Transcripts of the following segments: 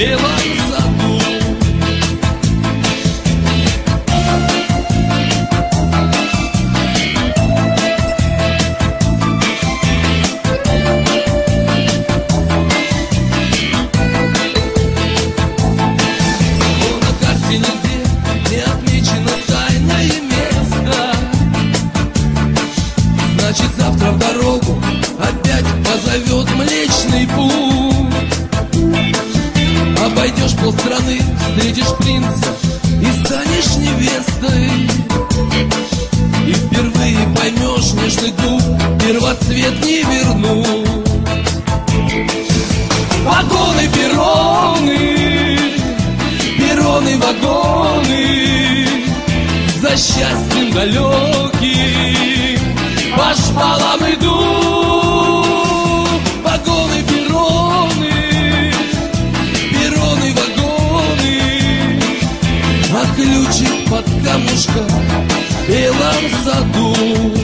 белом саду. Значит, завтра в дорогу опять позовет Млечный Путь. Обойдешь полстраны, встретишь принца и станешь невестой. И впервые поймешь нежный дух, первоцвет не вернуть. Вагоны, перроны, перроны, вагоны, за счастьем далеким по шпалам иду. Вагоны, перроны, перроны, вагоны, а ключик под камушком в белом саду.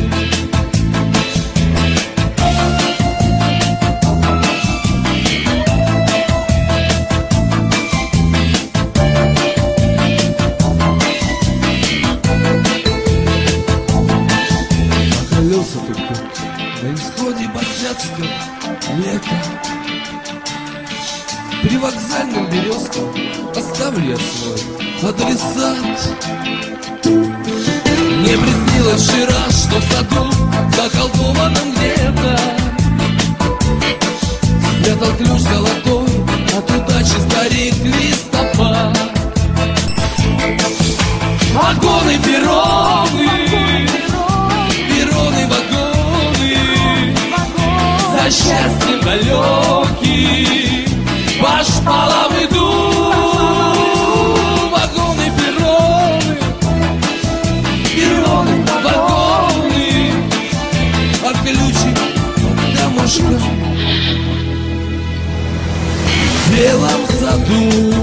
На исходе босяцкого лета при вокзальном березках оставлю я свой адресат. Мне приснилось вчера, что в саду заколдованном где-то спрятал ключ золотой от удачи старик листопад. Вагоны, перроны, перроны, вагоны, за счастьем далеким по шпалам иду. Вагоны, перроны, перроны, вагоны, а ключик под камушком в белом саду.